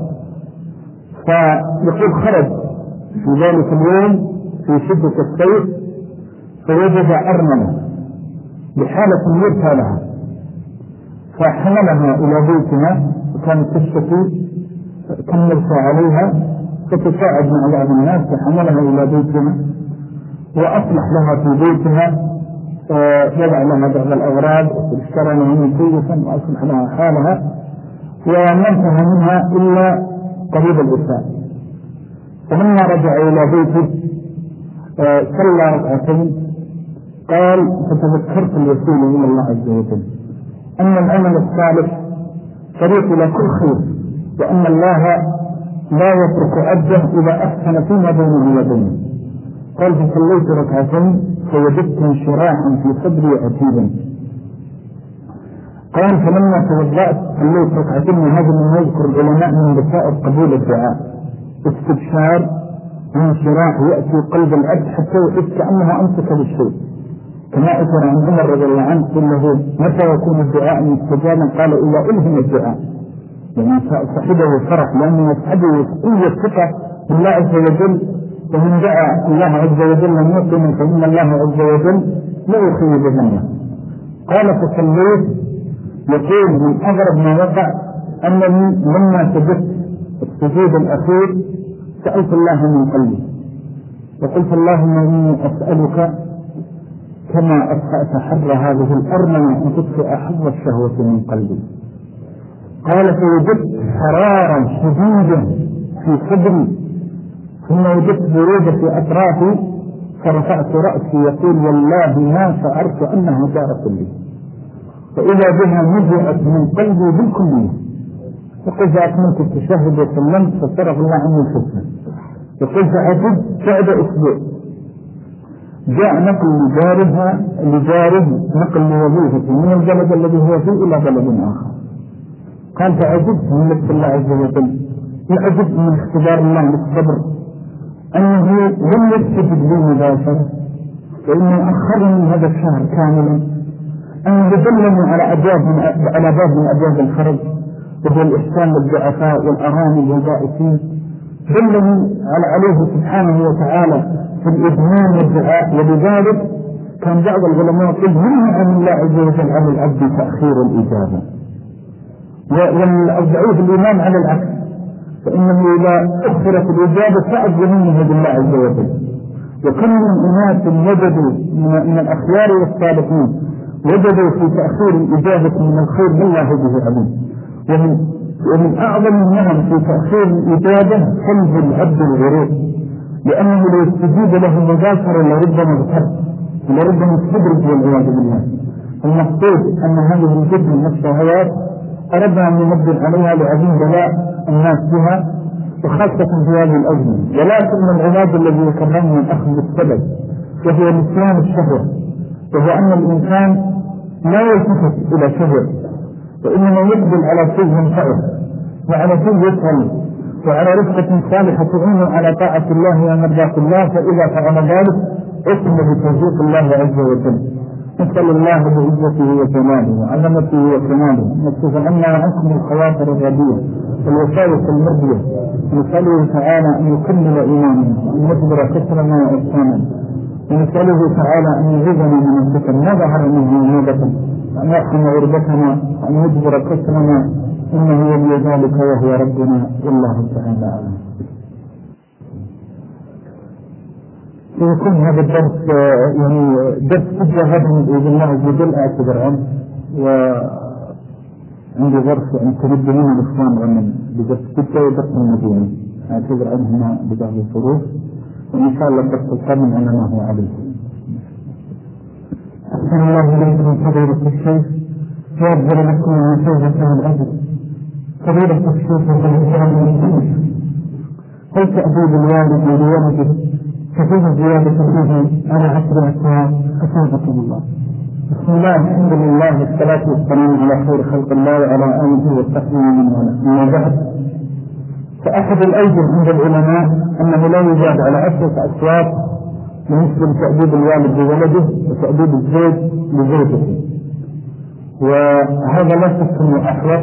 فيقول خرج في ذلك اليوم في شدة الصيف فوجد أرملة بحالة يرثى لها، فحملها إلى بيتها وكانت تشتكي، كملت عليها فتساعد مع بعض الناس، فحملها إلى بيتها وأصلح لها في بيتها، وضع لها بعض الأغراض واشترى لها من كيفا وأصلح لها حالها، وما انتهى منها إلا قريب العشاء. فلما رجع إلى بيته صلى ركعتين، قال فتذكرت الوسيلة إلى الله عز وجل أن العمل الصالح طريق إلى كل خير، وأن الله لا يترك عبده إذا أحسن فيما بينه وبينه. قال فصليت ركعتين فوجدت انشراحا في صدري عجيبا. قال فلما توضأت صليت ركعتين، وهذا من يذكر العلماء من بسائر قبول الدعاء، استبشار وانشراح يأتي قلب العبد حتى يحس كأنه أمسك بالشيء، كما أثر عن عمر رضي الله عنه قل له متى يكون الدعاء مستجابا؟ قال إذا ألهم الدعاء، يعني صاحبه فرح لأنه يسعده قوة الثقة بالله عز وجل، ومن دعا الله عز وجل مؤمنا فإن الله عز وجل لا يخيب ظنه. قال فصليت، يقول من أغرب ما وقع أنني لما سجدت السجود الأخير سألت الله من قلبي وقلت اللهم إني أسألك كما أطفأت حر هذه الأرملة أن تطفئ حر الشهوة من قلبي. قال فوجدت حرارا شديدا في صدري، ثم وجدت برودة في أطرافي، فرفعت رأسي يقول والله ما شعرت أنها جارت لي، فإذا بها مجئت من قلبي بالكلية. فقلت أكملت التشهد وسلمت فصرف الله عني الحسنى. فقلت أجد بعد أسبوع جاء نقل لجارها لجاره نقل لوظيفة من البلد الذي هو فيه إلى بلد آخر. قال فأجبت من نفس الله عز وجل، وأجبت من اختبار الله للصبر أنه لم يستجب لي مباشرة، وإنه أخرني من هذا الشهر كاملا، أنه دلني على أبواب من على باب من أبواب الخرج، وهو الإحسان للضعفاء والأرامل والبائسين، دلني على عليه سبحانه وتعالى في الإذنان والدعاء. ولذلك كان بعض العلماء يقول منها أن الله عز وجل على العبد تأخير الإجابة، والضعيف الإيمان على العكس، فإنه إذا أخرت الإجابة فأجل منه بالله عز وجل. وكم من أناس وجدوا من الأخيار والصالحين وجدوا في تأخير الإجابة من الخير ما الله به عليم. ومن, ومن أعظم النعم في تأخير الإجابة قلب العبد الغرور، لأنه لو استجيب له مباشرة لربما اغتر ولربما استدرج والعياذ بالله. المقصود أن هذه الجد من الشهوات أردنا أن ننبه عليها لعظيم بلاء الناس بها وخاصة في هذه الأزمة. ولكن العلاج الذي ذكرناه من أخذ السبب وهو نسيان الشهوة، وهو أن الإنسان لا يلتفت إلى شهوة وإنما يقبل على شيء ينفعه وعلى شيء يسهل وعلى رفقة صالحة تعين على طاعة الله ومرضاة الله، فإذا فعل ذلك اسم بتوفيق الله عز وجل. نسأل الله بعزته وجلاله وعظمته وكماله نكشف عنا وعنكم الخواطر الرديئة والوساوس المرضية. نسأله تعالى أن يكمل إيماننا وأن يجبر كسرنا وإحساننا، ونسأله تعالى أن يعيذنا من الفتن ما ظهر منه وما وأن يحكم عربتنا وأن يجبر كسرنا، إنه ولي ذلك وهو ربنا والله تعالى أعلم. سيكون هذا الدرس يعني درس حجة هذا بإذن الله عز وجل أعتبر عنه، وعندي درس أن تنبهون الإخوان عن بدرس حجة ودرس المدينة أعتبر عنهما ببعض الظروف، وإن شاء الله الدرس الثامن على ما هو عليه. أحسن الله إليكم فضيلة الشيخ وأفضل لكم من شيخة الأجر. فضيلة الشيخ والإنسان هل تأديب الوالد لولده ففيه زيادة فيه على عشر أسواق أسابقكم الله؟ بسم الله الحمد لله والصلاة والسلام على خير خلق الله وعلى آله وصحبه ومن بعد. فأحد الأوجه عند العلماء أنه لا يزاد على عشرة أسواق مثل تأديب الوالد لولده وتأديب الزوج لزوجته، وهذا لا شك أنه أحوط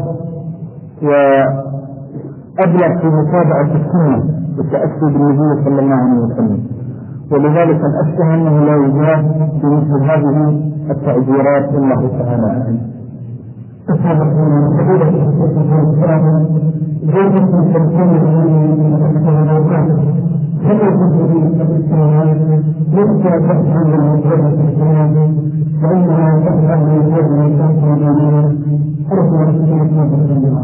وأبلغ في متابعة السنة والتأسي بالنبي صلى الله عليه وسلم، ولذلك الأشبه أنه لا يزاد بمثل هذه التعبيرات والله تعالى أعلم. أصابت من قبيلة الإسلام زوجة من سلسلة من الأوقات هل يكون في الإسلام يرجع بحثا للمجرد الإسلام فإنها تفعل من الجرد من الإسلام أرسل الإسلام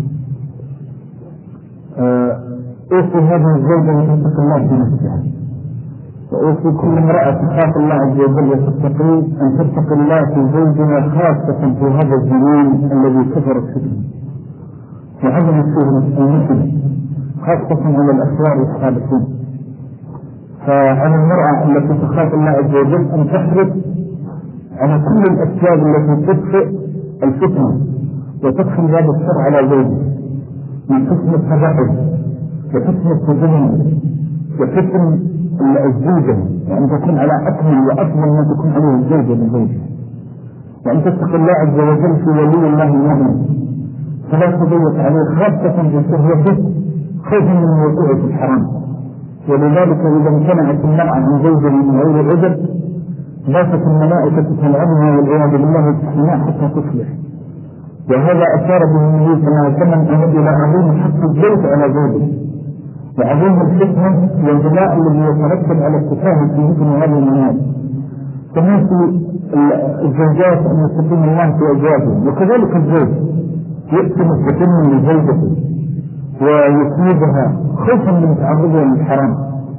أوصي هذه الزوجة أن تتق الله في نفسها، وأوصي كل امرأة تخاف الله عز وجل وتتقي أن تتقي الله في زوجها خاصة في هذا الزمان الذي كثرت فيه وعدم فيه المسلمين خاصة على الأسوار والصالحين. فعلى المرأة التي تخاف الله عز وجل أن تحرص على كل الأسباب التي تدفئ الفتنة وتدخل هذا الشر على زوجها من حسن التبعد وحسن التزامن وحسن الزوجة، وأن تكون على أكمل وأفضل ما تكون عليه الزوجة لزوجها، وأن تتقي الله عز وجل في ولي الله المؤمن فلا تضيق عليه خاصة بشهوته خوفا من الوقوع في الحرام. ولذلك إذا امتنعت المرأة عن زوجها من غير عذر باتت الملائكة تلعنها والعياذ بالله تحميها حتى تصلح. وهذا أشار به النبي صلى الله عليه وسلم أن إلى عظيم حق الزوج على زوجه وعظيم الفتنة والبلاء الذي يترتب على التفاهم في مثل هذه المنازل. كما في الزوجات أن يستقيم الله في أزواجهم، وكذلك الزوج يقسم الفتنة لزوجته ويسندها خوفا من تعرضها للحرام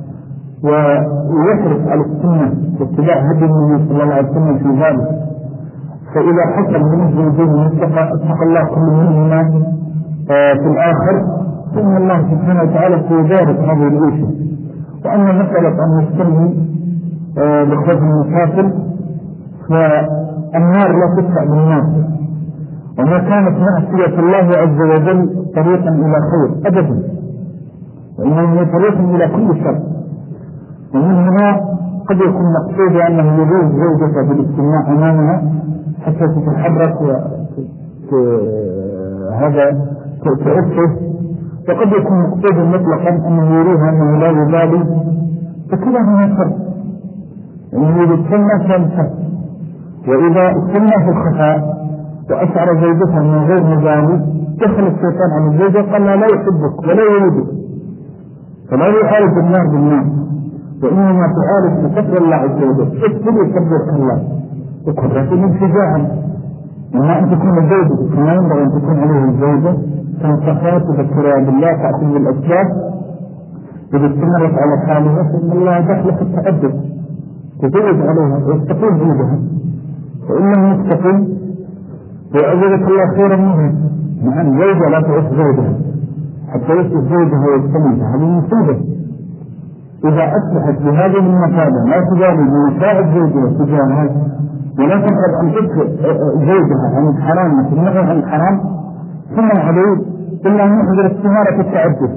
ويحرص على السنة واتباع هدي النبي صلى الله عليه وسلم في ذلك. فإذا حصل من الزوجين اتقى الله كل منهما في الآخر ثم الله سبحانه وتعالى سيبارك هذه العيشة. وأما مسألة أن يستلم بخوف المسافر فالنار لا تدفع بالناس، وما كانت معصية الله عز وجل طريقا إلى خير أبدا، وإنه طريق إلى كل شر. ومن هنا قد يكون مقصود أنه يجوز زوجته بالاجتماع أمامها حتى تتحرك وهذا تعرفه، وقد يكون مقصود مطلقا أنه يريها أنه لا يبالي، فكلها شر، إنه يتسمى كان شر. وإذا اتسمى في الخفاء وأشعر زوجتها من غير مبالي دخل الشيطان عن الزوجة قال لا يحبك ولا يريدك، فلا يعالج النار بالنار، وإنما تعالج بفضل الله عز وجل. اشتري يكبرك الله وكبرك من شجاعا، إما أن تكون زوجتك كما ينبغي أن تكون عليه الزوجة تنصحها تذكرها بالله تأتي بالأسباب. إذا استمرت على حالها فإن الله دخل في التأدب تزوج عليها ويستقيم زوجها، وإن لم يستقيم وأجلك الله خيرا منها مع أن زوجها لا تعرف زوجها حتى يصبح زوجها ويستمتع، هذه مصيبة. إذا أصبحت بهذه المفادة لا تجاري بمساعد زوجها تجارها ولا تقدر أن تدخل زوجها عن الحرام وتنهى عن الحرام، ثم عليه إلا أن يحضر استمارة التعدد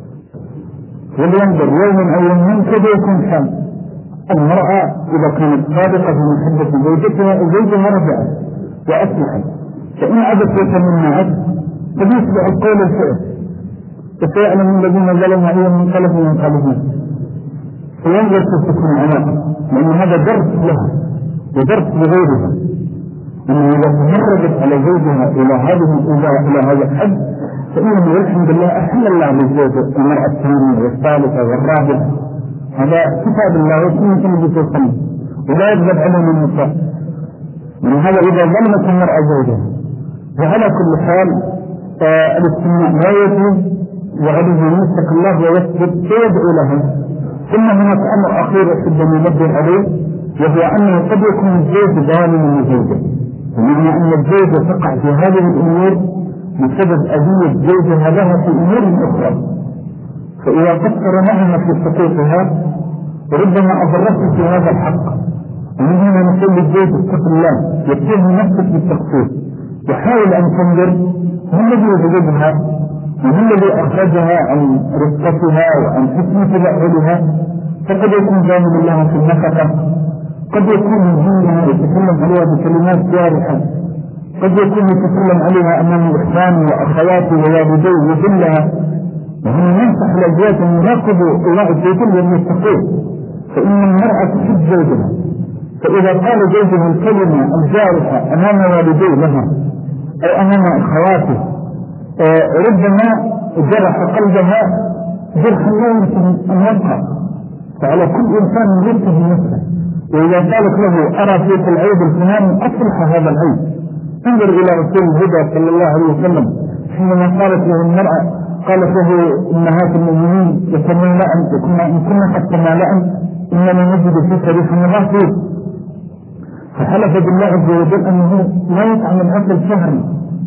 ولينظر يوما أو يومين كذا يكون حال. المرأة إذا كانت صادقة في محبة زوجتها زوجها رجعت وأصلحت، فإن عدت وتمنعت فبيصبح القول الفئة، فسيعلم الذين ظلموا أيهم منقلب وينقلبون، فينظر كيف تكون علاقة، لأن هذا درس لها ودرس لغيرها، أنه إذا تمردت على زوجها إلى هذه الإذاعة إلى هذا الحد فإنه والحمد لله أحل الله للزوجة المرأة الثانية والثالثة والرابعة. هذا كتاب الله وسنة النبي صلى الله عليه وسلم ولا يجب علينا النساء من هذا إذا ظلمت المرأة زوجها. وعلى كل حال الاستماع لا يجوز وعليه يمسك الله ويسجد فيدعو لها. ثم هناك أمر أخير أحب أن ينبه عليه، وهو أنه قد يكون الزوج ظالما لزوجه، بمعنى أن الزوجة تقع في هذه الأمور بسبب أذية زوجها لها في أمور أخرى، فإذا قصر معها في حقوقها وربما أضرته في هذا الحق، ومن هنا نقول للزوج اتق الله يتهم نفسك بالتقصير وحاول أن تنظر ما الذي يجذبها وما الذي أخرجها عن رفقتها وعن حسن تبعلها. فقد يكون جانب الله في النفقة، قد يكون الجنة يتكلم عليها بكلمات جارحة، قد يكون يتكلم عليها أمام إخوانه وأخواته ووالديه وذلها. وهم ينصح الأزواج أن يراقبوا الله عز وجل والمتقين، فإن المرأة تحب زوجها، فإذا قال زوجها الكلمة الجارحة أمام والديه لها أو أمام أخواته ربما جرح قلبها جرحا لا يمكن أن يبقى. فعلى كل إنسان يرتب نفسه، وإذا قالت له أرى فيك العيب الفلاني أصلح هذا العيب. انظر إلى رسول الهدى صلى الله عليه وسلم حينما قالت له المرأة قالت له أمهات المؤمنين يتملأن وكنا إن كنا قد تملأن إننا نجد فيك ريح النظافة، فحلف بالله عز وجل أنه لا يطعم الأكل شهرا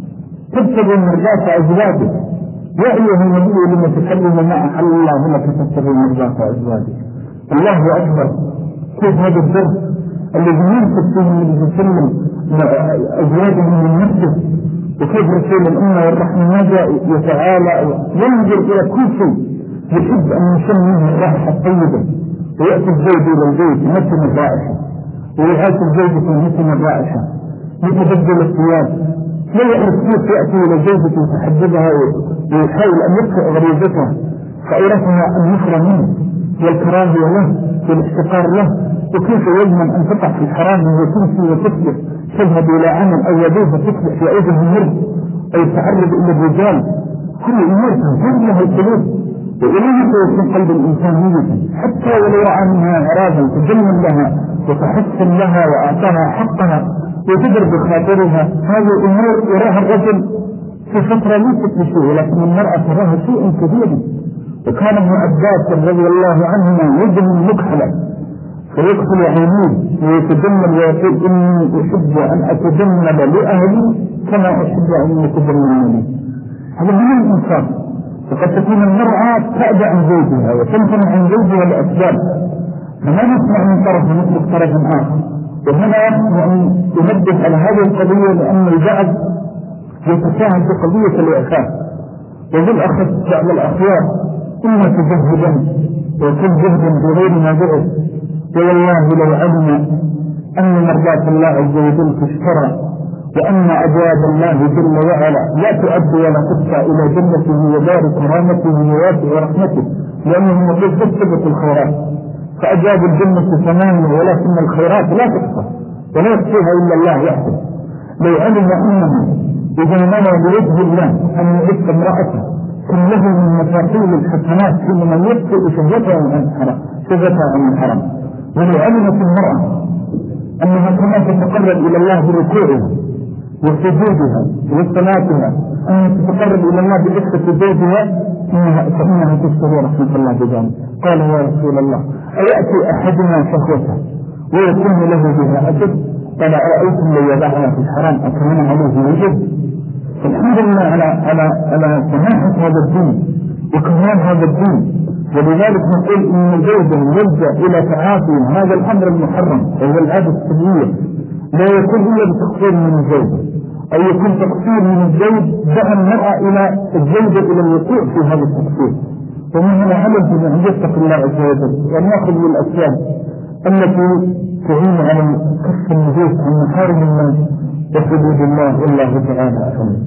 تبتغي مرضاة أزواجه. يا أيها النبي لما تكلم ما أحل الله لك تبتغي مرضاة أزواجه. الله أكبر، كيف هذا الدرس الذي ينفق فيه النبي صلى الله عليه وسلم أزواجه من نفسه، وكيف رسول الأمة والرحمة ماذا يتعالى ينظر إلى كل شيء يحب أن يشم منه الرائحة الطيبة، ويأتي الزوج إلى البيت مثل الرائحة ويعاش الزوجة مثل الرائحة يتبدل الثياب، لا يعرف كيف يأتي إلى زوجته وتحجبها ويحاول أن يدفع غريزتها فأورثها أن يخرى منه والكراهية له والاحتقار له، وكيف يضمن أن تقع في الحرام وتمشي وتصبح تذهب إلى عمل أو يدوه تصبح في أوجه المرض أو يتعرض إلى الرجال. كل أمور تنفذ لها القلوب، وإليه يكون قلب الإنسان ميتا حتى ولو رأى منها إعراضا تجمل لها وتحسن لها وأعطاها حقها وتدر بخاطرها. هذه الأمور يراها الرجل في فترة ليست بشيء، ولكن المرأة تراها شيء كبير. وكان ابن عباس رضي الله عنهما يجمل مكحلة فيدخل عينيه ويتجمل ويقول إني أحب أن أتجمل لأهلي كما أحب أن يتجمل لي. هذا من الإنسان. وقد تكون المرأة تأبى عن زوجها وتمتنع عن زوجها لأسباب، فما نسمع من طرف مثل طرف آخر. وهنا يعني ينبه على هذه القضية لأن البعض يتساهم في قضية الإعفاف، وبالأخص بعض الأخيار إما تجهدا وكل جهدا بغير ما بعث. والله لو علم أن مرضاة الله عز وجل تشترى وأن أبواب الله جل وعلا لا تؤدي ولا تدفع إلى جنته ودار كرامته وواسع ورحمته، لأنه يقول تكتبت الخيرات فأجاب الجنة ثمانية ولكن الخيرات لا تكتب ولا يكتبها إلا الله وحده. لو علم أنه إذا منى بوجه الله أن يعف امرأته كله من مفاصيل الحسنات حينما يكتب شهوتها عن الحرام شهوتها عن الحرام. ولو علمت المرأة أنها كما تتقرب إلى الله بركوعها وسجودها وصلاتها أن تتقرب إلى الله بإخفة زوجها فإنها تشتري رحمة الله بذلك. قال يا رسول الله أيأتي أحدنا شهوته ويكون له بها أجر؟ قال أرأيتم لو يضعها في الحرام أكمن عليه وجد؟ الحمد لله على على على سماحة هذا الدين وكمال هذا الدين. ولذلك نقول ان الزوج يلجأ الى تعاطي هذا الامر المحرم وهو العادة السرية لا يكون الا بتقصير من الزوج، او يكون تقصير من الزوج دعا المرأة الى الزوجة الى الوقوع في هذا التقصير. ومن هنا علم ان يتقي الله عز وجل وان ياخذ من الاسباب التي تعين على كف النفوس عن محارم الله وحدود الله والله تعالى اعلم.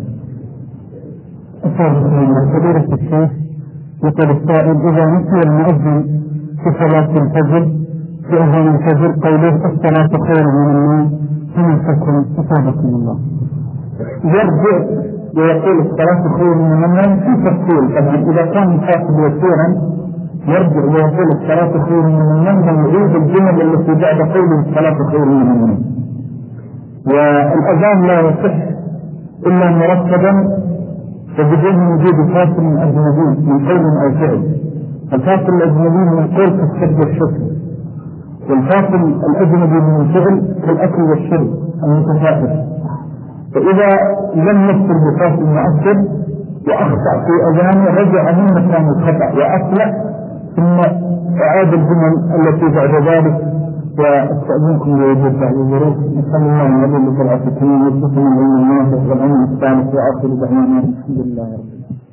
فضيلة الشيخ، يقول السائل: إذا نسي المؤذن في صلاة الفجر في أذان الفجر قوله الصلاة خير من النوم، فما تكون أصابكم الله؟ يرجع ويقول الصلاة خير من النوم في تفصيل. طبعا إذا كان الفاقد يسيرا يرجع ويقول الصلاة خير من النوم ويعيد الجمل التي بعد قوله الصلاة خير من النوم. والأذان لا يصح إلا مرتبا وبدون وجود فاصل أجنبي من قول أو فعل. الفاصل الأجنبي من القول كالسب والشكر، والفاصل الأجنبي من الفعل كالأكل والشرب المتفاعل. فإذا لم يصل بفاصل مؤثر وأخطأ في أذانه رجع من مكان الخطأ وأصلح ثم أعاد الجمل التي بعد ذلك. وأستأذنكم بوجود بعض الظروف. نسأل الله أن يضل بالعافية ويرزقنا العلم النافع والعلم الصالح وآخر دعوانا الحمد لله رب العالمين.